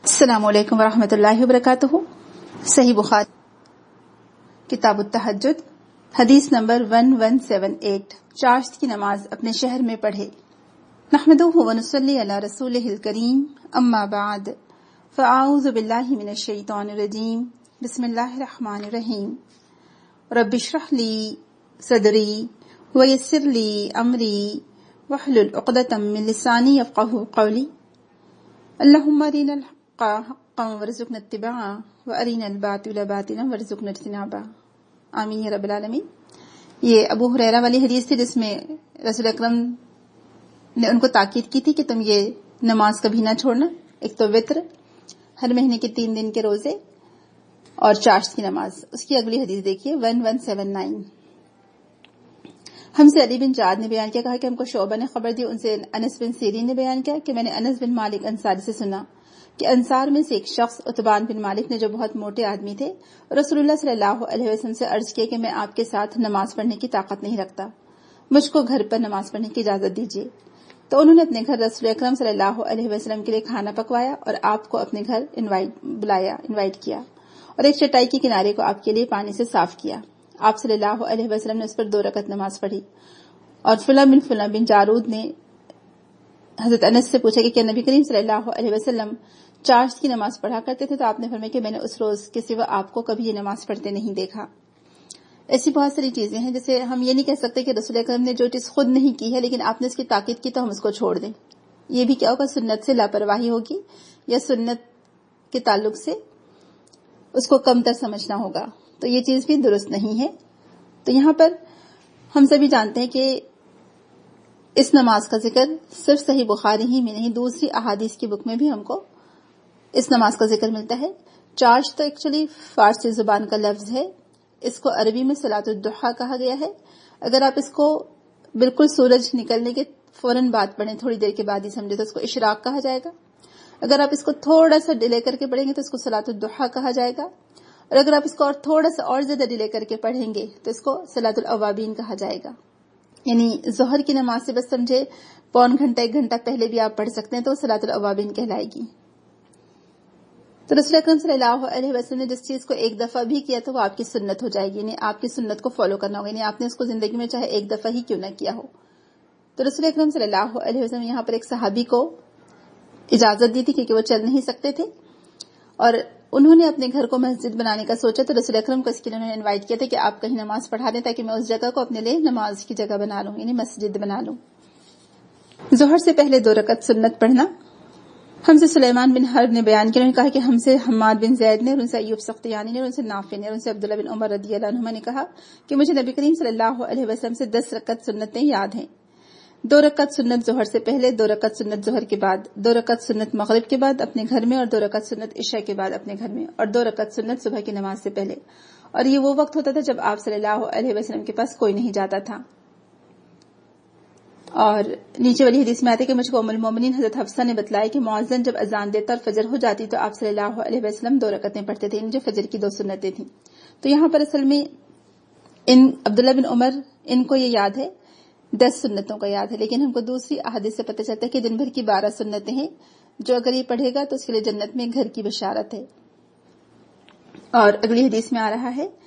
السلام علیکم ورحمۃ اللہ وبرکاتہ۔ صحیح بخاری کتاب التہجد حدیث نمبر 1178، چاشت کی نماز اپنے شہر میں پڑھے۔ نحمدہ ونصلی علی رسولہ الکریم، اما بعد فاعوذ باللہ من الشیطان الرجیم، بسم اللہ الرحمن الرحیم۔ رب اشرح لی صدری ویسر لی امری واحلل عقدۃ من لسانی یفقہوا قولی۔ اللہم ارنا الحق حقا وارزقنا اتباعه وارنا الباطل باطلا وارزقنا اجتنابه، آمین یا رب العالمین۔ یہ ابو ہریرہ والی حدیث تھی جس میں رسول اکرم نے ان کو تاکید کی تھی کہ تم یہ نماز کبھی نہ چھوڑنا، ایک تو وتر، ہر مہینے کے 3 دن کے روزے، اور چاشت کی نماز۔ اس کی اگلی حدیث دیکھیے 1179۔ ہم سے علی بن جعد نے بیان کیا، کہا کہ ہم کو شعبہ نے خبر دی، ان سے انس بن سیرین نے بیان کیا کہ میں نے انس بن مالک انصاری سے سنا کہ انصار میں سے ایک شخص عتبان بن مالک نے، جو بہت موٹے آدمی تھے، رسول اللہ صلی اللہ علیہ وسلم سے عرض کیا کہ میں آپ کے ساتھ نماز پڑھنے کی طاقت نہیں رکھتا، مجھ کو گھر پر نماز پڑھنے کی اجازت دیجیے۔ تو انہوں نے اپنے گھر رسول اکرم صلی اللہ علیہ وسلم کے لیے کھانا پکوایا اور آپ کو اپنے گھر انوائٹ کیا، اور ایک چٹائی کے کنارے کو آپ کے لیے پانی سے صاف کیا۔ آپ صلی اللہ علیہ وسلم نے اس پر 2 رکعت نماز پڑھی، اور فلاں بن جارود نے حضرت انس سے پوچھا کہ کیا نبی کریم صلی اللہ علیہ وسلم چاشت کی نماز پڑھا کرتے تھے؟ تو آپ نے فرمایا کہ میں نے اس روز کے سوا آپ کو کبھی یہ نماز پڑھتے نہیں دیکھا۔ ایسی بہت ساری چیزیں ہیں جیسے ہم یہ نہیں کہہ سکتے کہ رسول اکرم نے جو چیز خود نہیں کی ہے لیکن آپ نے اس کی تاکید کی تو ہم اس کو چھوڑ دیں۔ یہ بھی کیا ہوگا، سنت سے لاپرواہی ہوگی، یا سنت کے تعلق سے اس کو کم تر سمجھنا ہوگا، تو یہ چیز بھی درست نہیں ہے۔ تو یہاں پر ہم سبھی جانتے ہیں کہ اس نماز کا ذکر صرف صحیح بخاری ہی میں نہیں، دوسری احادیث کی بک میں بھی ہم کو اس نماز کا ذکر ملتا ہے۔ چاشت تو ایکچولی فارسی زبان کا لفظ ہے، اس کو عربی میں صلاۃ الضحیٰ کہا گیا ہے۔ اگر آپ اس کو بالکل سورج نکلنے کے فوراً بعد پڑھیں، تھوڑی دیر کے بعد ہی سمجھے تو اس کو اشراق کہا جائے گا۔ اگر آپ اس کو تھوڑا سا ڈیلے کر کے پڑھیں گے تو اس کو صلاۃ الضحیٰ کہا جائے گا، اور اگر آپ اس کو اور تھوڑا سا اور زیادہ ڈیلے کر کے پڑھیں گے تو اس کو صلاۃ الاوابین کہا جائے گا۔ یعنی ظہر کی نماز سے بس سمجھے پون گھنٹہ 1 گھنٹہ پہلے بھی آپ پڑھ سکتے ہیں تو صلاۃ الاوابین کہلائے گی۔ تو رسول اکرم صلی اللہ علیہ وسلم نے جس چیز کو 1 دفعہ بھی کیا تو وہ آپ کی سنت ہو جائے گی، یعنی آپ کی سنت کو فالو کرنا ہوگا، یعنی آپ نے اس کو زندگی میں چاہے 1 دفعہ ہی کیوں نہ کیا ہو۔ تو رسول اکرم صلی اللہ علیہ وسلم یہاں پر ایک صحابی کو اجازت دی تھی کیونکہ وہ چل نہیں سکتے تھے، اور انہوں نے اپنے گھر کو مسجد بنانے کا سوچا، تو رسول اکرم کو اس کے لیے انہوں نے انوائٹ کیا تھا کہ آپ کہیں نماز پڑھا دیں تاکہ میں اس جگہ کو اپنے لیے نماز کی جگہ بنا لوں، یعنی مسجد بنا لوں۔ ظہر سے پہلے 2 رکعت سنت پڑھنا۔ ہم سے سلیمان بن حرب نے بیان کیا، انہوں نے کہا کہ ہم سے حماد بن زید نے، اور ان سے ایوب سختیانی نے، اور ان سے نافع نے، اور ان سے عبداللہ بن عمر رضی اللہ عنہما نے کہا کہ مجھے نبی کریم صلی اللہ علیہ وسلم سے 10 رکعت سنتیں یاد ہیں۔ 2 رکعت سنت ظہر سے پہلے، 2 رکعت سنت ظہر کے بعد، 2 رکعت سنت مغرب کے بعد اپنے گھر میں، اور 2 رکعت سنت عشاء کے بعد اپنے گھر میں، اور 2 رکعت سنت صبح کی نماز سے پہلے۔ اور یہ وہ وقت ہوتا تھا جب آپ صلی اللہ علیہ وسلم کے پاس کوئی نہیں جاتا تھا۔ اور نیچے والی حدیث میں آتا ہے کہ مجھ کو ام المومنین حضرت حفصہ نے بتلایا کہ مؤذن جب اذان دیتا اور فجر ہو جاتی تو آپ صلی اللہ علیہ وسلم 2 رکعتیں پڑھتے تھے، جو فجر کی 2 سنتیں تھیں۔ تو یہاں پر اصل میں عبداللہ بن عمر ان کو یہ یاد ہے، 10 سنتوں کا یاد ہے، لیکن ہم کو دوسری احادیث سے پتہ چلتا ہے کہ دن بھر کی 12 سنتیں ہیں، جو اگر یہ پڑھے گا تو اس کے لیے جنت میں گھر کی بشارت ہے۔ اور اگلی حدیث میں آ رہا ہے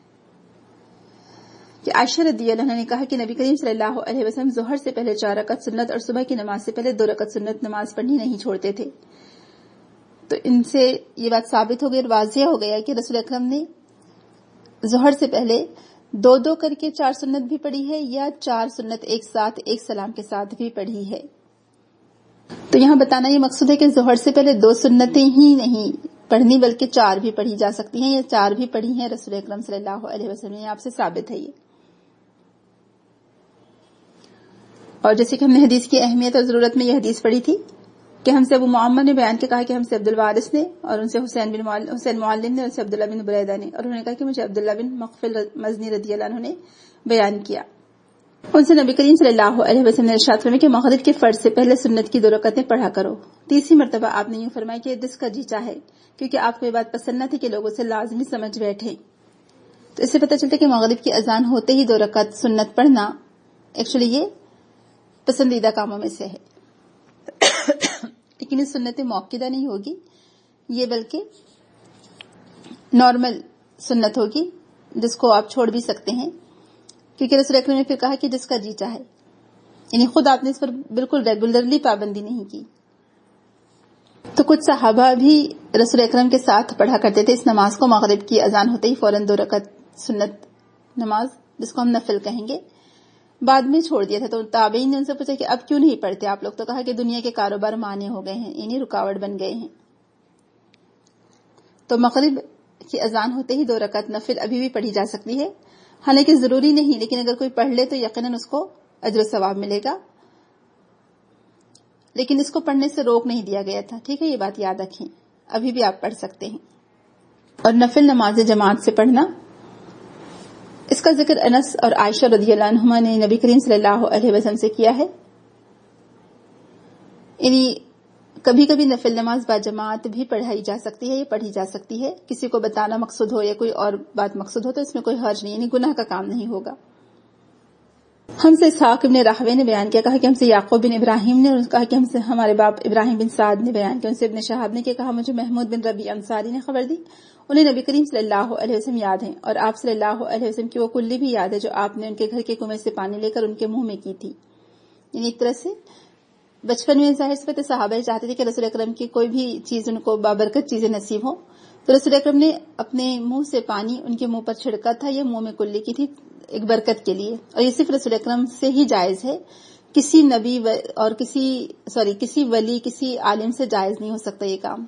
کہ عائشہ رضی اللہ عنہا نے کہا کہ نبی کریم صلی اللہ علیہ وسلم ظہر سے پہلے 4 رکعت سنت اور صبح کی نماز سے پہلے 2 رکعت سنت نماز پڑھنی نہیں چھوڑتے تھے۔ تو ان سے یہ بات ثابت ہو گئی اور واضح ہو گیا کہ رسول اکرم نے ظہر سے پہلے 2 کر کے 4 سنت بھی پڑھی ہے، یا 4 سنت ایک ساتھ ایک سلام کے ساتھ بھی پڑھی ہے۔ تو یہاں بتانا یہ مقصود ہے کہ ظہر سے پہلے 2 سنتیں ہی نہیں پڑھنی بلکہ 4 بھی پڑھی جا سکتی ہیں، یا 4 بھی پڑھی ہیں رسول اکرم صلی اللہ علیہ وسلم نے، آپ سے ثابت ہے یہ۔ اور جیسے کہ ہم نے حدیث کی اہمیت اور ضرورت میں یہ حدیث پڑھی تھی کہ ہم سے ابو معمر نے بیان کے کہا کہ ہم سے عبد الوارث نے، اور ان سے حسین معلم نے، اور ان سے عبداللہ بن بریدہ نے، اور انہوں نے کہا کہ مجھے عبداللہ بن مغفل مزنی رضی اللہ عنہ نے بیان کیا۔ ان سے نبی کریم صلی اللہ علیہ وسلم نے ارشاد فرمایا کہ مغرب کے فرض سے پہلے سنت کی 2 رکعتیں پڑھا کرو۔ تیسری مرتبہ آپ نے یوں فرمایا کہ دس کا جی چاہے، کیونکہ آپ کو یہ بات پسند نہ تھی کہ لوگ اسے لازمی سمجھ بیٹھے۔ تو اس سے پتہ چلتا ہے کہ مغرب کی اذان ہوتے ہی 2 رکعت سنت پڑھنا ایکچولی یہ پسندیدہ کاموں میں سے ہے، لیکن یہ سنت موقدہ نہیں ہوگی، یہ بلکہ نارمل سنت ہوگی جس کو آپ چھوڑ بھی سکتے ہیں، کیونکہ رسول اکرم نے پھر کہا کہ جس کا جی چاہے، یعنی خود آپ نے اس پر بالکل ریگولرلی پابندی نہیں کی۔ تو کچھ صحابہ بھی رسول اکرم کے ساتھ پڑھا کرتے تھے اس نماز کو، مغرب کی اذان ہوتے ہی فوراً 2 رکعت سنت نماز جس کو ہم نفل کہیں گے، بعد میں چھوڑ دیا تھا۔ تو تابعین نے ان سے پوچھا کہ اب کیوں نہیں پڑھتے آپ لوگ؟ تو کہا کہ دنیا کے کاروبار مانے ہو گئے ہیں، یعنی رکاوٹ بن گئے ہیں۔ تو مغرب کی اذان ہوتے ہی 2 رکعت نفل ابھی بھی پڑھی جا سکتی ہے، حالانکہ ضروری نہیں، لیکن اگر کوئی پڑھ لے تو یقیناً اس کو اجر و ثواب ملے گا، لیکن اس کو پڑھنے سے روک نہیں دیا گیا تھا، ٹھیک ہے، یہ بات یاد رکھیں، ابھی بھی آپ پڑھ سکتے ہیں۔ اور نفل نماز جماعت سے پڑھنا، اس کا ذکر انس اور عائشہ رضی اللہ عنہما نے نبی کریم صلی اللہ علیہ وسلم سے کیا ہے، یعنی کبھی کبھی نفل نماز با جماعت بھی پڑھائی جا سکتی ہے، یہ پڑھی جا سکتی ہے، کسی کو بتانا مقصود ہو یا کوئی اور بات مقصود ہو تو اس میں کوئی حرج نہیں، یعنی گناہ کا کام نہیں ہوگا۔ ہم سے اسحاق بن راہوے نے بیان کیا، کہا کہ ہم سے یعقوب بن ابراہیم نے، اور کہا کہ ہم سے ہمارے باپ ابراہیم بن سعد نے بیان کیا، ان سے ابن شہاب نے کہا مجھے محمود بن ربیع انصاری نے خبر دی، انہیں نبی کریم صلی اللہ علیہ وسلم یاد ہیں، اور آپ صلی اللہ علیہ وسلم کی وہ کلی بھی یاد ہے جو آپ نے ان کے گھر کے کنویں سے پانی لے کر ان کے منہ میں کی تھی۔ یعنی ایک طرح سے بچپن میں ظاہر سی بات ہے صحابہ چاہتے تھے کہ رسول اکرم کی کوئی بھی چیز ان کو بابرکت چیزیں نصیب ہوں، تو رسول اکرم نے اپنے منہ سے پانی ان کے منہ پر چھڑکا تھا، یہ منہ میں کلی کی تھی ایک برکت کے لیے، اور یہ صرف رسول اکرم سے ہی جائز ہے، کسی نبی اور کسی ولی کسی عالم سے جائز نہیں ہو سکتا یہ کام،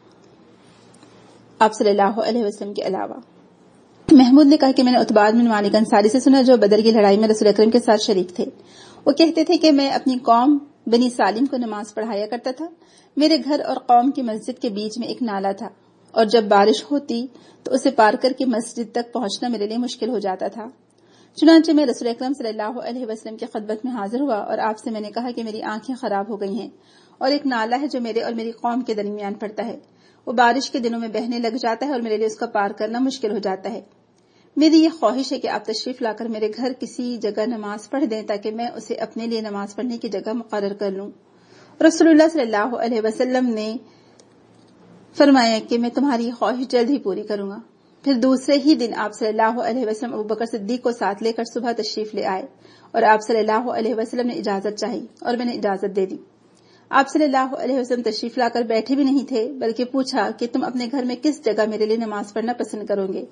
آپ صلی اللہ علیہ وسلم کے علاوہ۔ محمود نے کہا کہ میں نے عتبان بن مالک انصاری سے سنا جو بدر کی لڑائی میں رسول اکرم کے ساتھ شریک تھے، وہ کہتے تھے کہ میں اپنی قوم بنی سالم کو نماز پڑھایا کرتا تھا، میرے گھر اور قوم کی مسجد کے بیچ میں ایک نالا تھا، اور جب بارش ہوتی تو اسے پار کر کے مسجد تک پہنچنا میرے لیے مشکل ہو جاتا تھا۔ چنانچہ میں رسول اکرم صلی اللہ علیہ وسلم کی خدمت میں حاضر ہوا اور آپ سے میں نے کہا کہ میری آنکھیں خراب ہو گئی ہیں، اور ایک نالا ہے جو میرے اور میری قوم کے درمیان پڑتا ہے، وہ بارش کے دنوں میں بہنے لگ جاتا ہے اور میرے لیے اس کا پار کرنا مشکل ہو جاتا ہے۔ میری یہ خواہش ہے کہ آپ تشریف لا کر میرے گھر کسی جگہ نماز پڑھ دیں تاکہ میں اسے اپنے لیے نماز پڑھنے کی جگہ مقرر کر لوں۔ رسول اللہ صلی اللہ علیہ وسلم نے فرمایا کہ میں تمہاری خواہش جلد ہی پوری کروں گا۔ پھر دوسرے ہی دن آپ صلی اللہ علیہ وسلم ابو بکر صدیق کو ساتھ لے کر صبح تشریف لے آئے، اور آپ صلی اللہ علیہ وسلم نے اجازت چاہی اور میں نے اجازت دے دی۔ آپ صلی اللہ علیہ وسلم تشریف لا کر بیٹھے بھی نہیں تھے، بلکہ پوچھا کہ تم اپنے گھر میں کس جگہ میرے لیے نماز پڑھنا پسند کرو گے؟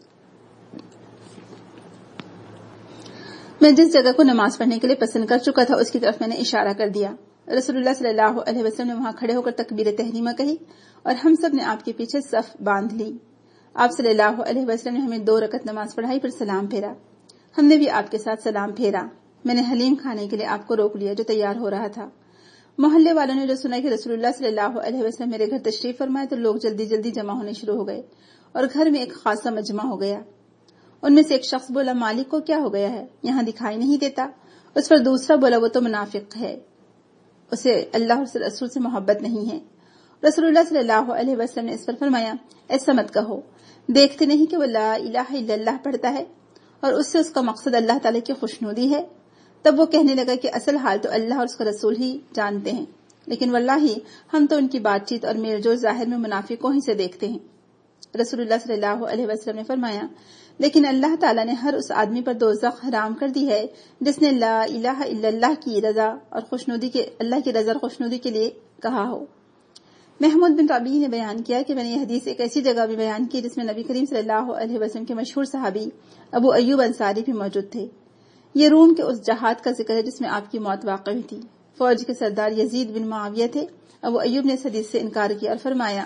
میں جس جگہ کو نماز پڑھنے کے لیے پسند کر چکا تھا اس کی طرف میں نے اشارہ کر دیا۔ رسول اللہ صلی اللہ علیہ وسلم نے وہاں کھڑے ہو کر تکبیر تحریمہ کہی اور ہم سب نے آپ کے پیچھے صف باندھ لی۔ آپ صلی اللہ علیہ وسلم نے ہمیں 2 رکعت نماز پڑھائی، پھر سلام پھیرا، ہم نے بھی آپ کے ساتھ سلام پھیرا۔ میں نے حلیم کھانے کے لیے آپ کو روک لیا جو تیار ہو رہا تھا۔ محلے والوں نے جو سنا کہ رسول اللہ صلی اللہ علیہ وسلم میرے گھر تشریف فرمائے تو لوگ جلدی جلدی جمع ہونے شروع ہو گئے اور گھر میں ایک خاصا مجمع ہو گیا۔ ان میں سے ایک شخص بولا مالک کو کیا ہو گیا ہے، یہاں دکھائی نہیں دیتا؟ اس پر دوسرا بولا وہ تو منافق ہے، اسے اللہ اور رسول سے محبت نہیں ہے۔ رسول اللہ صلی اللہ علیہ وسلم نے اس پر فرمایا ایسا مت کہو، دیکھتے نہیں کہ وہ لا الہ الا اللہ پڑھتا ہے اور اس سے اس کا مقصد اللہ تعالیٰ کی خوشنودی ہے؟ تب وہ کہنے لگا کہ اصل حال تو اللہ اور اس کا رسول ہی جانتے ہیں، لیکن واللہ ہم تو ان کی بات چیت اور میل جول ظاہر میں منافقوں ہی سے دیکھتے ہیں۔ رسول اللہ صلی اللہ علیہ وسلم نے فرمایا لیکن اللہ تعالیٰ نے ہر اس آدمی پر دوزخ حرام کر دی ہے جس نے لا الہ الا اللہ کی رضا اور خوشنودی کے اللہ کی رضا اور خوشنودی کے لیے کہا ہو۔ محمود بن ربیع نے بیان کیا کہ میں نے یہ حدیث ایک ایسی جگہ بھی بیان کی جس میں نبی کریم صلی اللہ علیہ وسلم کے مشہور صحابی ابو ایوب انصاری بھی موجود تھے۔ یہ روم کے اس جہاد کا ذکر ہے جس میں آپ کی موت واقع ہوئی تھی۔ فوج کے سردار یزید بن معاویہ تھے۔ ابو ایوب نے اس حدیث سے انکار کیا اور فرمایا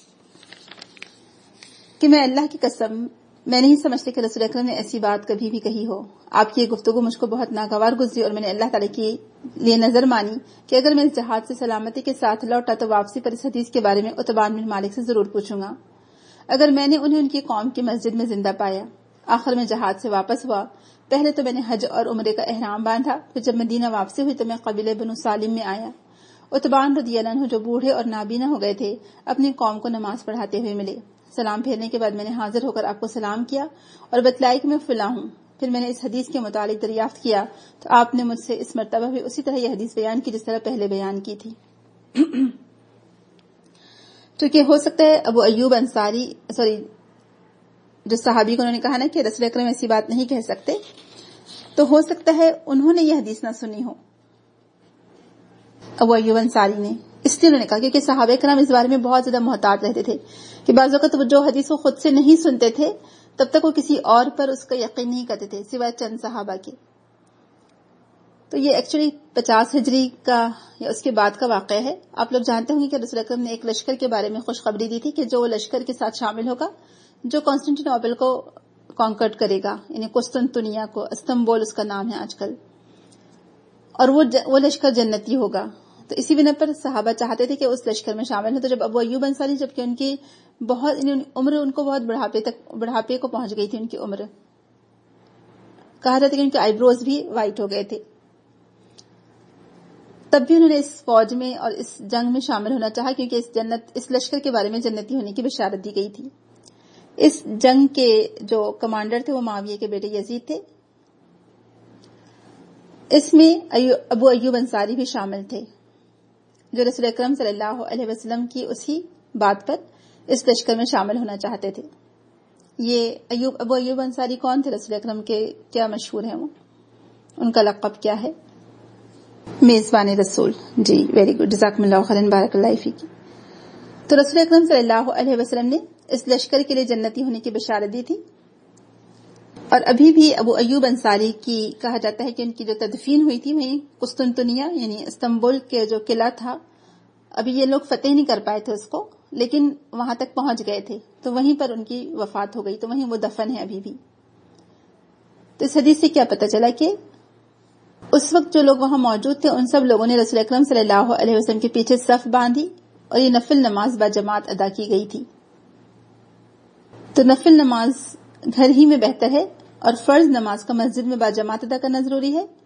کہ میں اللہ کی قسم میں نہیں سمجھتی کہ رسول اکرم نے ایسی بات کبھی بھی کہی ہو۔ آپ کی یہ گفتگو مجھ کو بہت ناگوار گزری اور میں نے اللہ تعالیٰ کے لیے نظر مانی کہ اگر میں اس جہاد سے سلامتی کے ساتھ لوٹا تو واپسی پر اس حدیث کے بارے میں عتبان بن مالک سے ضرور پوچھوں گا۔ اگر میں نے انہیں ان کی قوم کی مسجد میں زندہ پایا۔ آخر میں جہاد سے واپس ہوا، پہلے تو میں نے حج اور عمرے کا احرام باندھا، پھر جب مدینہ واپسی ہوئی تو میں قبیلہ بنو سالم میں آیا۔ عتبان رضی اللہ عنہ جو بوڑھے اور نابینا ہو گئے تھے اپنی قوم کو نماز پڑھاتے ہوئے ملے۔ سلام پھیرنے کے بعد میں نے حاضر ہو کر آپ کو سلام کیا اور بتلائی کہ میں فلاں ہوں۔ پھر میں نے اس حدیث کے متعلق دریافت کیا تو آپ نے مجھ سے اس مرتبہ بھی اسی طرح یہ حدیث بیان کی جس طرح پہلے بیان کی تھی۔ چونکہ ہو سکتا ہے ابو ایوب انصاری جو صحابی کو انہوں نے کہا نا کہ رسول اکرم ایسی بات نہیں کہہ سکتے، تو ہو سکتا ہے انہوں نے یہ حدیث نہ سنی ہو ابو ایوب انصاری نے، اس لیے انہوں نے کہا، کیونکہ صحابہ کرام اس بارے میں بہت زیادہ محتاط رہتے تھے کہ بعض اوقات جو حدیث وہ خود سے نہیں سنتے تھے تب تک وہ کسی اور پر اس کا یقین نہیں کرتے تھے سوائے چند صحابہ کے. تو یہ ایکچولی 50 ہجری کا یا اس کے بعد کا واقعہ ہے. آپ لوگ جانتے ہوں گے کہ رسول اکرم نے ایک لشکر کے بارے میں خوشخبری دی تھی کہ جو لشکر کے ساتھ شامل ہوگا جو کانسٹینٹینوپل کو کانکرٹ کرے گا، یعنی قسطنطنیہ کو، استنبول اس کا نام ہے آج کل، اور وہ لشکر جنتی ہوگا. تو اسی بنا پر صحابہ چاہتے تھے کہ اس لشکر میں شامل ہو. تو جب ابو ایوب انصاری، جبکہ ان کی عمر ان کو بہت بڑھاپے کو پہنچ گئی تھی، ان کی عمر کہا جاتا ہے کہ ان کے آئی بروز بھی وائٹ ہو گئے تھے، تب بھی انہوں نے اس فوج میں اور اس جنگ میں شامل ہونا چاہا، کیونکہ اس لشکر کے بارے میں جنتی ہونے کی بشارت دی گئی تھی. اس جنگ کے جو کمانڈر تھے وہ معاویہ کے بیٹے یزید تھے. اس میں ابو ایوب انصاری بھی شامل تھے جو رسول اکرم صلی اللہ علیہ وسلم کی اسی بات پر اس لشکر میں شامل ہونا چاہتے تھے. یہ ابو ایوب انصاری کون تھے؟ رسول اکرم کے کیا مشہور ہیں وہ، ان کا لقب کیا ہے؟ میزبان رسول. جی ویری گڈ، جزاکم اللہ خیرا، بارک اللہ فیک. تو رسول اکرم صلی اللہ علیہ وسلم نے اس لشکر کے لیے جنتی ہونے کی بشارت دی تھی. اور ابھی بھی ابو ایوب انصاری کی کہا جاتا ہے کہ ان کی جو تدفین ہوئی تھی وہیں قسطنطنیہ یعنی استنبول کے جو قلعہ تھا، ابھی یہ لوگ فتح نہیں کر پائے تھے اس کو، لیکن وہاں تک پہنچ گئے تھے، تو وہیں پر ان کی وفات ہو گئی، تو وہیں وہ دفن ہے ابھی بھی. تو اس حدیث سے کیا پتہ چلا کہ اس وقت جو لوگ وہاں موجود تھے ان سب لوگوں نے رسول اکرم صلی اللہ علیہ وسلم کے پیچھے صف باندھی اور یہ نفل نماز با جماعت ادا کی گئی تھی. تو نفل نماز گھر ہی میں بہتر ہے اور فرض نماز کا مسجد میں با جماعت ادا کرنا ضروری ہے،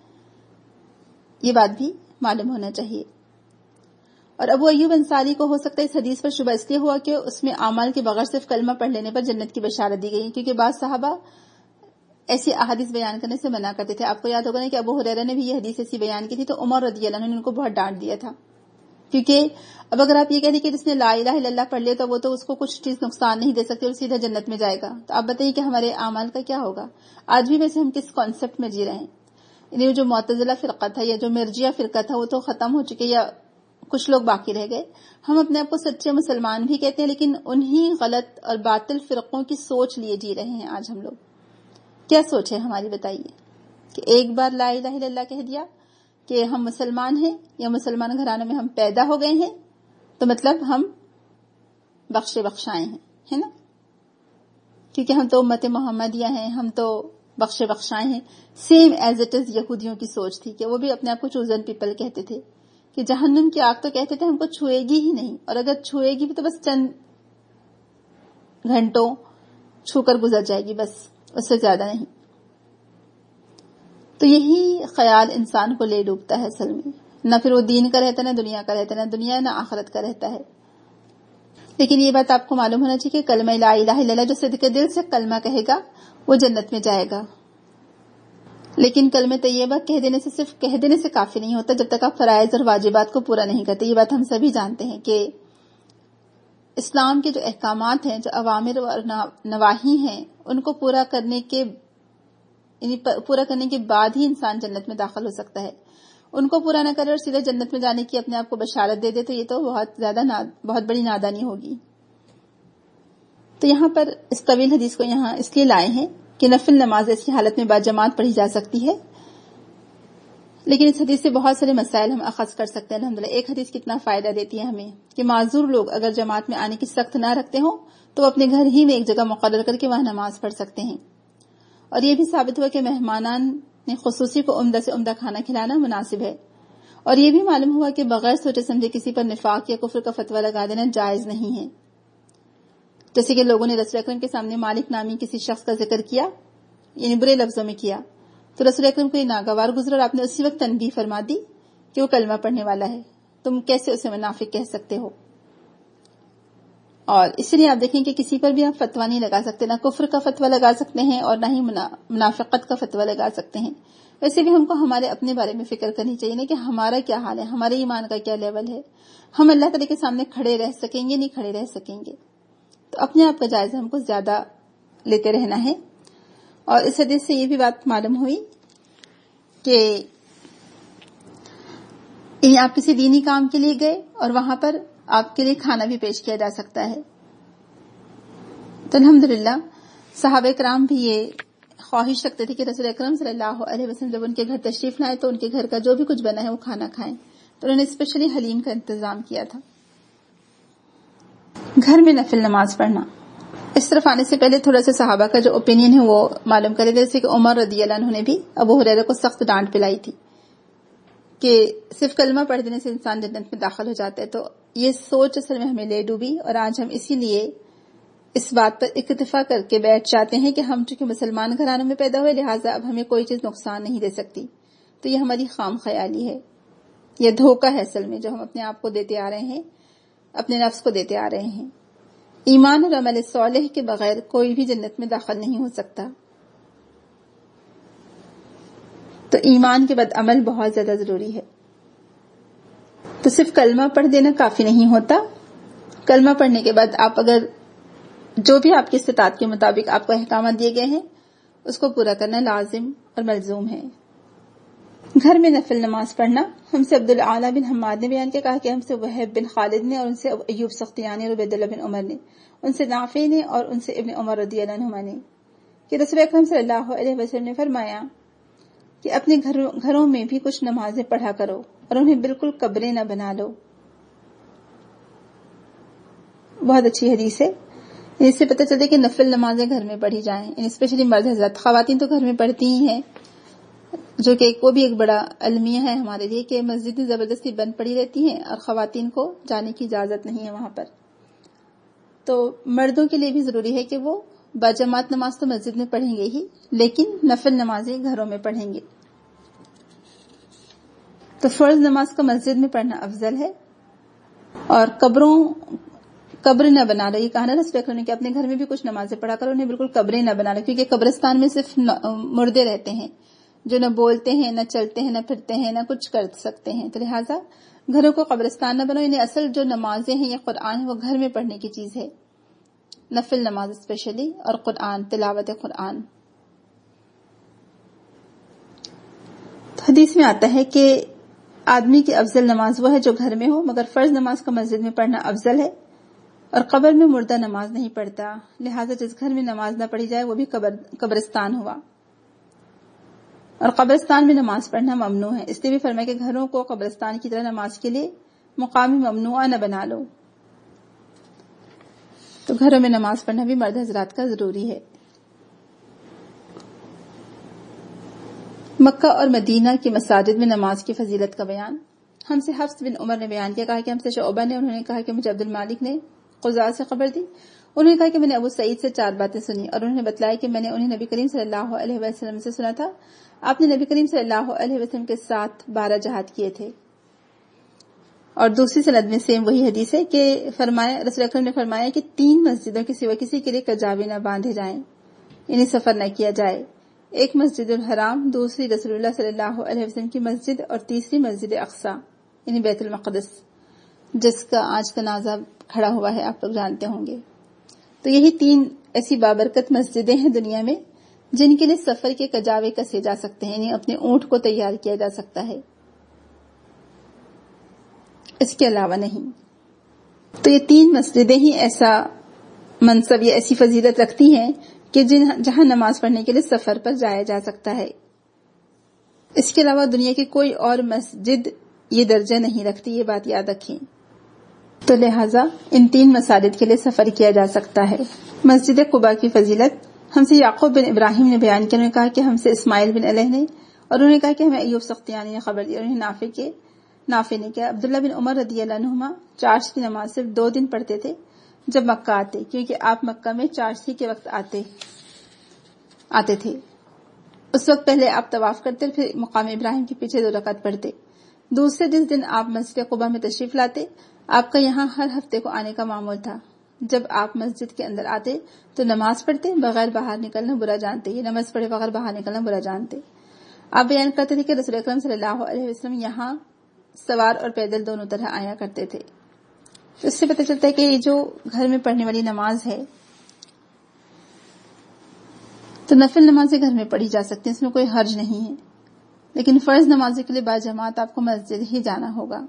یہ بات بھی معلوم ہونا چاہیے. اور ابو ایوب انصاری کو ہو سکتا ہے اس حدیث پر شبہ اس لیے ہوا کہ اس میں اعمال کے بغیر صرف کلمہ پڑھ لینے پر جنت کی بشارت دی گئی، کیونکہ بعض صحابہ ایسی احادیث بیان کرنے سے منع کرتے تھے. آپ کو یاد ہوگا نا کہ ابو ہریرہ نے بھی یہ حدیث ایسی بیان کی تھی تو عمر رضی اللہ عنہ نے ان کو بہت ڈانٹ دیا تھا، کیونکہ اب اگر آپ یہ کہتے کہ جس نے لا الہ الا اللہ پڑھ لیا تو وہ تو اس کو کچھ چیز نقصان نہیں دے سکتی اور سیدھا جنت میں جائے گا. تو آپ بتائیے کہ ہمارے اعمال کا کیا ہوگا؟ آج بھی ویسے ہم کس کانسیپٹ میں جی رہے ہیں؟ یعنی جو معتزلہ فرقہ تھا یا جو مرجیہ فرقہ تھا وہ تو ختم ہو چکے یا کچھ لوگ باقی رہ گئے. ہم اپنے آپ کو سچے مسلمان بھی کہتے ہیں، لیکن انہی غلط اور باطل فرقوں کی سوچ لیے جی رہے ہیں آج ہم لوگ. کیا سوچ ہے ہماری بتائیے کہ ایک بار لا الہ الا اللہ کہہ دیا کہ ہم مسلمان ہیں یا مسلمان گھرانوں میں ہم پیدا ہو گئے ہیں تو مطلب ہم بخشے بخشائے ہیں، ہے نا؟ کیونکہ ہم تو امت محمدیہ ہیں، ہم تو بخشے بخشائے ہیں. سیم ایز اٹ از یہودیوں کی سوچ تھی کہ وہ بھی اپنے آپ کو چوزن پیپل کہتے تھے، کہ جہنم کی آگ تو کہتے تھے ہم کو چھوئے گی ہی نہیں، اور اگر چھوئے گی بھی تو بس چند گھنٹوں چھو کر گزر جائے گی، بس اس سے زیادہ نہیں. تو یہی خیال انسان کو لے ڈوبتا ہے اصل میں، نہ پھر وہ دین کا رہتا ہے، نہ دنیا کا رہتا ہے، نہ دنیا نہ آخرت کا رہتا ہے. لیکن یہ بات آپ کو معلوم ہونا چاہیے کہ کلمہ لا الہ الا اللہ جو صدق دل سے کلمہ کہے گا وہ جنت میں جائے گا. لیکن کلمہ طیبہ کہہ دینے سے صرف کہہ دینے سے کافی نہیں ہوتا جب تک آپ فرائض اور واجبات کو پورا نہیں کرتے. یہ بات ہم سبھی جانتے ہیں کہ اسلام کے جو احکامات ہیں، جو اوامر اور نواہی ہیں، ان کو پورا کرنے کے بعد ہی انسان جنت میں داخل ہو سکتا ہے. ان کو پورا نہ کرے اور سیدھے جنت میں جانے کی اپنے آپ کو بشارت دے دے تو یہ تو بہت بڑی نادانی ہوگی. تو یہاں پر اس طویل حدیث کو یہاں اس لیے لائے ہیں کہ نفل نماز ایسی حالت میں با جماعت پڑھی جا سکتی ہے. لیکن اس حدیث سے بہت سارے مسائل ہم اخذ کر سکتے ہیں. الحمدللہ ایک حدیث کتنا فائدہ دیتی ہے ہمیں کہ معذور لوگ اگر جماعت میں آنے کی سخت نہ رکھتے ہوں تو وہ اپنے گھر ہی میں ایک جگہ مقرر کر کے وہاں نماز پڑھ سکتے ہیں. اور یہ بھی ثابت ہوا کہ مہمانان نے خصوصی کو عمدہ سے عمدہ کھانا کھلانا مناسب ہے. اور یہ بھی معلوم ہوا کہ بغیر سوچے سمجھے کسی پر نفاق یا کفر کا فتویٰ لگا دینا جائز نہیں ہے. جیسے کہ لوگوں نے رسول اکرم کے سامنے مالک نامی کسی شخص کا ذکر کیا، یعنی برے لفظوں میں کیا، تو رسول اکرم کو یہ ناگوار گزرا اور آپ نے اسی وقت تنبیہ فرما دی کہ وہ کلمہ پڑھنے والا ہے، تم کیسے اسے منافق کہہ سکتے ہو. اور اس لیے آپ دیکھیں کہ کسی پر بھی آپ فتویٰ نہیں لگا سکتے، نہ کفر کا فتویٰ لگا سکتے ہیں اور نہ ہی منافقت کا فتویٰ لگا سکتے ہیں. ویسے بھی ہم کو ہمارے اپنے بارے میں فکر کرنی چاہیے نا کہ ہمارا کیا حال ہے، ہمارے ایمان کا کیا لیول ہے، ہم اللہ تعالیٰ کے سامنے کھڑے رہ سکیں گے نہیں کھڑے رہ سکیں گے. تو اپنے آپ کا جائزہ ہم کو زیادہ لیتے رہنا ہے. اور اس حدیث سے یہ بھی بات معلوم ہوئی کہ آپ کسی دینی کام کے لیے گئے اور وہاں پر آپ کے لیے کھانا بھی پیش کیا جا سکتا ہے. تو الحمدللہ صحابہ کرام بھی یہ خواہش رکھتے تھے کہ رسول اکرم صلی اللہ علیہ وسلم جب ان کے گھر تشریف لائے تو ان کے گھر کا جو بھی کچھ بنا ہے وہ کھانا کھائیں. تو انہوں نے اسپیشلی حلیم کا انتظام کیا تھا. گھر میں نفل نماز پڑھنا. اس طرف آنے سے پہلے تھوڑا سا صحابہ کا جو اوپینین ہے وہ معلوم کرے. جیسے کہ عمر رضی اللہ عنہ نے بھی ابو ہریرہ کو سخت ڈانٹ پلائی تھی کہ صرف کلمہ پڑھ دینے سے انسان جنت میں داخل ہو جاتا ہے. تو یہ سوچ اصل میں ہمیں لے ڈوبی اور آج ہم اسی لیے اس بات پر اکتفا کر کے بیٹھ جاتے ہیں کہ ہم چونکہ مسلمان گھرانوں میں پیدا ہوئے لہٰذا اب ہمیں کوئی چیز نقصان نہیں دے سکتی. تو یہ ہماری خام خیالی ہے، یہ دھوکہ ہے اصل میں جو ہم اپنے آپ کو دیتے آ رہے ہیں، اپنے نفس کو دیتے آ رہے ہیں. ایمان اور عمل صالح کے بغیر کوئی بھی جنت میں داخل نہیں ہو سکتا. تو ایمان کے بعد عمل بہت زیادہ ضروری ہے. تو صرف کلمہ پڑھ دینا کافی نہیں ہوتا. کلمہ پڑھنے کے بعد آپ اگر جو بھی آپ کی استطاعت کے مطابق آپ کو احکامات دیے گئے ہیں اس کو پورا کرنا لازم اور ملزوم ہے. گھر میں نفل نماز پڑھنا. ہم سے عبد الاعلی بن حماد نے بیان کیا، کہا کہ ہم سے وہب بن خالد نے اور ان سے ایوب سختیانی اور عبید اللہ بن عمر نے، ان سے نافع نے اور ان سے ابن عمر رضی اللہ عنہما نے کہ رسول اکرم صلی اللہ علیہ وسلم نے فرمایا کہ اپنے گھروں میں بھی کچھ نمازیں پڑھا کرو اور انہیں بالکل قبریں نہ بنا لو. بہت اچھی حدیث ہے. اس سے پتہ چلتا ہے کہ نفل نمازیں گھر میں پڑھی جائیں، اسپیشلی مرد حضرات. خواتین تو گھر میں پڑھتی ہی ہیں، جو کہ وہ بھی ایک بڑا المیہ ہے ہمارے لیے کہ مسجد زبردستی بند پڑی رہتی ہیں اور خواتین کو جانے کی اجازت نہیں ہے وہاں پر. تو مردوں کے لیے بھی ضروری ہے کہ وہ باجماعت نماز تو مسجد میں پڑھیں گے ہی، لیکن نفل نمازیں گھروں میں پڑھیں گے. تو فرض نماز کا مسجد میں پڑھنا افضل ہے. اور قبر نہ بنا لو. یہ کہا نا رسول اکرم نے کہ اپنے گھر میں بھی کچھ نمازیں پڑھا کرو، انہیں بالکل قبریں نہ بنا لو، کیونکہ قبرستان میں صرف مردے رہتے ہیں جو نہ بولتے ہیں، نہ چلتے ہیں، نہ پھرتے ہیں، نہ کچھ کر سکتے ہیں. تو لہٰذا گھروں کو قبرستان نہ بناؤ. انہیں اصل جو نمازیں ہیں یا قرآن ہے وہ گھر میں پڑھنے کی چیز ہے، نفل نماز اسپیشلی، اور قرآن، تلاوت قرآن. حدیث میں آتا ہے کہ آدمی کی افضل نماز وہ ہے جو گھر میں ہو، مگر فرض نماز کا مسجد میں پڑھنا افضل ہے. اور قبر میں مردہ نماز نہیں پڑھتا، لہٰذا جس گھر میں نماز نہ پڑھی جائے وہ بھی قبرستان ہوا. اور قبرستان میں نماز پڑھنا ممنوع ہے. اس لیے بھی فرمایا کہ گھروں کو قبرستان کی طرح نماز کے لیے مقام ممنوعہ نہ بنا لو. تو گھروں میں نماز پڑھنا بھی مرد حضرات کا ضروری ہے. مکہ اور مدینہ کی مساجد میں نماز کی فضیلت کا بیان. ہم سے حفص بن عمر نے بیان کیا، کہا کہ ہم سے شعبہ نے، انہوں نے کہا کہ مجھے عبد المالک نے قضاء سے خبر دی. انہوں نے کہا کہ میں نے ابو سعید سے 4 باتیں سنی اور انہوں نے بتلایا کہ میں نے انہیں نبی کریم صلی اللہ علیہ وسلم سے سنا تھا. آپ نے نبی کریم صلی اللہ علیہ وسلم کے ساتھ 12 جہاد کیے تھے. اور دوسری سند میں سیم وہی حدیث ہے کہ رسول اکرم نے فرمایا کہ 3 مسجدوں کے سوا کسی کے لیے کجاوے نہ باندھے جائیں، انہیں سفر نہ کیا جائے. ایک مسجد الحرام، دوسری رسول اللہ صلی اللہ علیہ وسلم کی مسجد، اور تیسری مسجد اقصی یعنی بیت المقدس، جس کا آج تنازع کھڑا ہوا ہے، آپ لوگ جانتے ہوں گے. تو یہی 3 ایسی بابرکت مسجدیں ہیں دنیا میں جن کے لیے سفر کے کجاوے کسے جا سکتے ہیں، یعنی اپنے اونٹ کو تیار کیا جا سکتا ہے، اس کے علاوہ نہیں. تو یہ 3 مسجدیں ہی ایسا منصب یا ایسی فضیلت رکھتی ہیں کہ جہاں نماز پڑھنے کے لیے سفر پر جایا جا سکتا ہے. اس کے علاوہ دنیا کی کوئی اور مسجد یہ درجہ نہیں رکھتی، یہ بات یاد رکھیں. تو لہٰذا ان 3 مساجد کے لیے سفر کیا جا سکتا ہے. مسجد قباء کی فضیلت. ہم سے یعقوب بن ابراہیم نے بیان کیا، انہوں نے کہا کہ ہم سے اسماعیل بن علیہ نے، اور انہوں نے کہا کہ ہمیں ایوب سختیانی نے خبر دی، اور انہیں نافع نے کیا. عبداللہ بن عمر رضی اللہ عنہما چاشت کی نماز صرف 2 دن پڑھتے تھے جب مکہ آتے، کیونکہ آپ مکہ میں چاشتی کے وقت آتے تھے. اس وقت پہلے آپ طواف کرتے، پھر مقام ابراہیم کے پیچھے 2 رکعت پڑھتے. دوسرے جس دن آپ مسجد قباء میں تشریف لاتے، آپ کا یہاں ہر ہفتے کو آنے کا معمول تھا. جب آپ مسجد کے اندر آتے تو نماز پڑھتے، بغیر باہر نکلنا برا جانتے. یہ نماز پڑھے بغیر باہر نکلنا برا جانتے. آپ بیان کرتے تھے کہ رسول اکرم صلی اللہ علیہ وسلم یہاں سوار اور پیدل دونوں طرح آیا کرتے تھے. اس سے پتہ چلتا ہے کہ یہ جو گھر میں پڑھنے والی نماز ہے تو نفل نمازیں گھر میں پڑھی جا سکتی ہیں، اس میں کوئی حرج نہیں ہے، لیکن فرض نمازوں کے لیے باجماعت آپ کو مسجد ہی جانا ہوگا.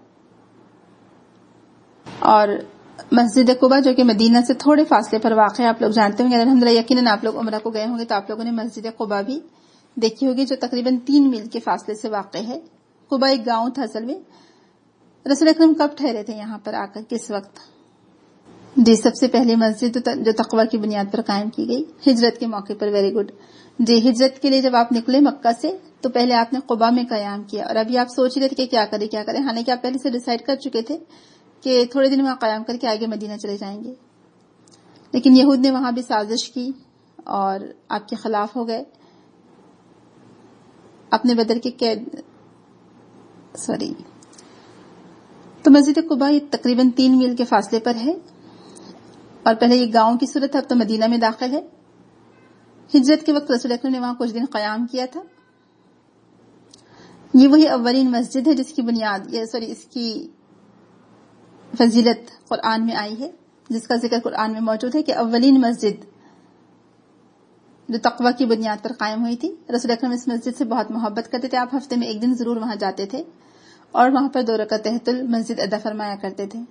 اور مسجد قباء جو کہ مدینہ سے تھوڑے فاصلے پر واقع ہے، آپ لوگ جانتے ہوں گے الحمدللہ، یقیناً آپ لوگ عمرہ کو گئے ہوں گے تو آپ لوگوں نے مسجد قباء بھی دیکھی ہوگی جو تقریباً 3 میل کے فاصلے سے واقع ہے. قباء ایک گاؤں تھا اصل میں. رسول اکرم کب ٹھہرے تھے یہاں پر آ کر، کس وقت؟ جی، سب سے پہلی مسجد جو تقویٰ کی بنیاد پر قائم کی گئی ہجرت کے موقع پر. Very good. جی، ہجرت کے لیے جب آپ نکلے مکہ سے تو پہلے آپ نے قباء میں قیام کیا، اور ابھی آپ سوچ رہے تھے کہ کیا کریں، حالانکہ آپ پہلے سے ڈیسائیڈ کر چکے تھے کہ تھوڑے دن وہاں قیام کر کے آگے مدینہ چلے جائیں گے، لیکن یہود نے وہاں بھی سازش کی اور آپ کے خلاف ہو گئے. اپنے بدر کے تو مسجد قباء تقریباً 3 میل کے فاصلے پر ہے، اور پہلے یہ گاؤں کی صورت ہے، اب تو مدینہ میں داخل ہے. ہجرت کے وقت رسول اکرم نے وہاں کچھ دن قیام کیا تھا. یہ وہی اولین مسجد ہے جس کی بنیاد اس کی فضیلت قرآن میں آئی ہے، جس کا ذکر قرآن میں موجود ہے کہ اولین مسجد جو تقویٰ کی بنیاد پر قائم ہوئی تھی. رسول اکرم اس مسجد سے بہت محبت کرتے تھے، آپ ہفتے میں 1 دن ضرور وہاں جاتے تھے اور وہاں پر 2 رکعت تحیۃ المسجد ادا فرمایا کرتے تھے.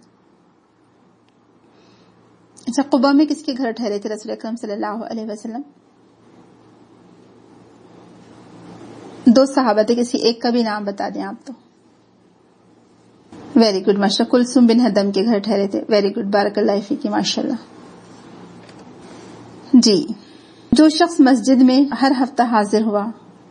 اچھا، قباء میں کس کے گھر ٹھہرے تھے رسول اکرم صلی اللہ علیہ وسلم؟ 2 صحابہ تھے، کسی ایک کا بھی نام بتا دیں آپ تو. ویری گڈ، ماشاء اللہ. کلثوم بن حدم کے گھر ٹھہرے تھے. ویری گڈ، بارک اللہ فیکی، ماشاء اللہ. جی، جو شخص مسجد میں ہر ہفتہ حاضر ہوا،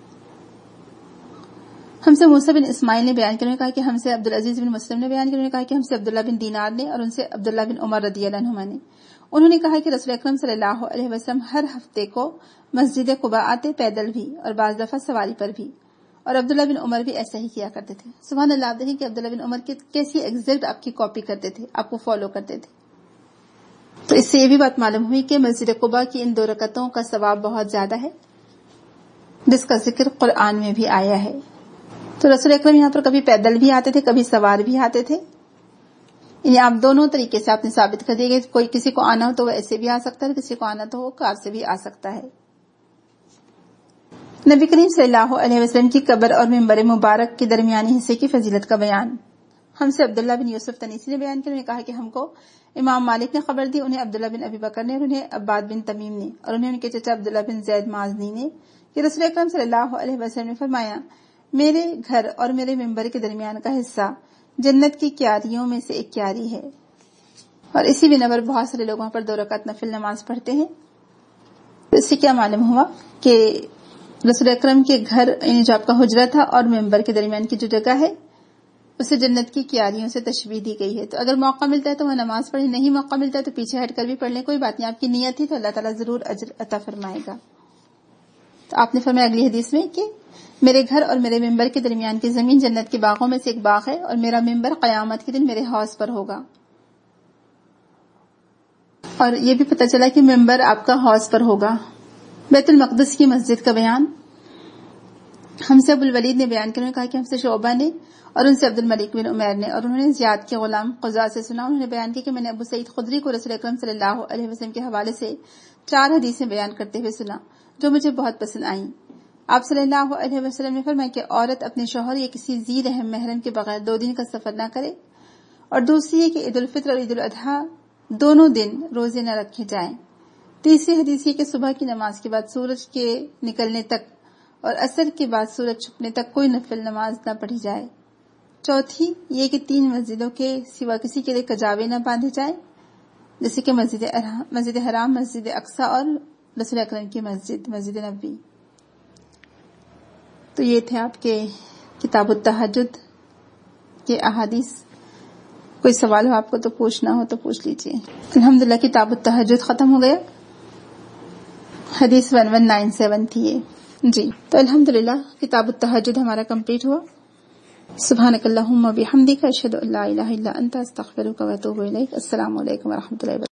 ہم سے موسیٰ بن اسماعیل نے بیان کرنے کہا کہ ہم سے عبدالعزیز بن مسلم نے بیان کرنے کہا کہ ہم سے عبداللہ بن دینار نے اور ان سے عبداللہ بن عمر رضی اللہ عنہما نے، انہوں نے کہا کہ رسول اکرم صلی اللہ علیہ وسلم ہر ہفتے کو مسجد قباء آتے، پیدل بھی اور بعض دفعہ سواری پر بھی، اور عبداللہ بن عمر بھی ایسا ہی کیا کرتے تھے. سبحان اللہ. آپ دیکھیں کہ عبداللہ بن عمر کیسی ایگزیکٹ آپ کی کاپی کرتے تھے، آپ کو فالو کرتے تھے. تو اس سے یہ بھی بات معلوم ہوئی کہ مسجد قباء کی ان 2 رکعتوں کا ثواب بہت زیادہ ہے، جس کا ذکر قرآن میں بھی آیا ہے. تو رسول اکرم یہاں پر کبھی پیدل بھی آتے تھے، کبھی سوار بھی آتے تھے. یعنی آپ دونوں طریقے سے آپ نے ثابت کر دیا کہ کوئی کسی کو آنا ہو تو وہ ایسے بھی آ سکتا ہے، کسی کو آنا تو وہ کار سے بھی آ سکتا ہے. نبی کریم صلی اللہ علیہ وسلم کی قبر اور منبر مبارک کے درمیانی حصے کی فضیلت کا بیان. ہم سے عبداللہ بن یوسف تنیسی نے بیان کیا، انہوں نے کہا کہ ہم کو امام مالک نے خبر دی، انہیں عبداللہ بن ابی بکر نے، اور انہیں عباد بن تمیم نے، اور انہیں ان کے چچا عبداللہ بن زید مازنی نے، کہ رسول اکرم صلی اللہ علیہ وسلم نے فرمایا، میرے گھر اور میرے منبر کے درمیان کا حصہ جنت کی کیاریوں میں سے ایک کیاری ہے. اور اسی بنا پر بہت سارے لوگ وہاں پر 2 رکعت نفل نماز پڑھتے ہیں. اس سے کیا معلوم ہوا کہ رسول اکرم کے گھر، یعنی جو آپ کا حجرہ تھا اور منبر کے درمیان کی جو جگہ ہے اسے جنت کی کیاریوں سے تشبیہ دی گئی ہے. تو اگر موقع ملتا ہے تو وہ نماز پڑھیں، نہیں موقع ملتا ہے تو پیچھے ہٹ کر بھی پڑھ لیں، کوئی بات نہیں. آپ کی نیت تھی تو اللہ تعالیٰ ضرور اجر عطا فرمائے گا. تو آپ نے فرمایا اگلی حدیث میں کہ میرے گھر اور میرے منبر کے درمیان کی زمین جنت کے باغوں میں سے ایک باغ ہے، اور میرا منبر قیامت کے دن میرے حوض پر ہوگا. اور یہ بھی پتہ چلا کہ منبر آپ کا حوض پر ہوگا. بیت المقدس کی مسجد کا بیان. ہم سے ابو الولید نے بیان کرنے کہا کہ ہم سے شعبہ نے اور ان سے عبد الملک بن عمیر نے، اور انہوں نے زیاد کے غلام قزا سے سنا. انہوں نے بیان کیا کہ میں نے ابو سعید خدری کو رسول اکرم صلی اللہ علیہ وسلم کے حوالے سے 4 حدیثیں بیان کرتے ہوئے سنا جو مجھے بہت پسند آئیں. آپ صلی اللہ علیہ وسلم نے فرمایا کہ عورت اپنے شوہر یا کسی ذی رحم محرم کے بغیر 2 دن کا سفر نہ کرے، اور دوسری یہ کہ عید الفطر اور عید الاضحیٰ دونوں دن روزے نہ رکھے جائیں. تیسری حدیث یہ کہ صبح کی نماز کے بعد سورج کے نکلنے تک اور عصر کے بعد سورج چھپنے تک کوئی نفل نماز نہ پڑھی جائے. چوتھی یہ کہ 3 مسجدوں کے سوا کسی کے لیے کجاوے نہ باندھے جائیں، جیسے کہ مسجد حرام، مسجد اقصی اور رسول اکرم کی مسجد نبوی. تو یہ تھے آپ کے کتاب التہجد کے احادیث. کوئی سوال ہو آپ کو تو پوچھنا ہو تو پوچھ لیجئے. الحمدللہ کتاب التہجد ختم ہو گیا. حدیث 1197 تھی یہ. جی، تو الحمدللہ کتاب التہجد ہمارا کمپلیٹ ہوا. سبحانک اللہم و بحمدک، اشہد ان لا الہ الا انت، استغفرک و اتوب الیک. السلام علیکم و رحمۃ اللہ وبرکاتہ.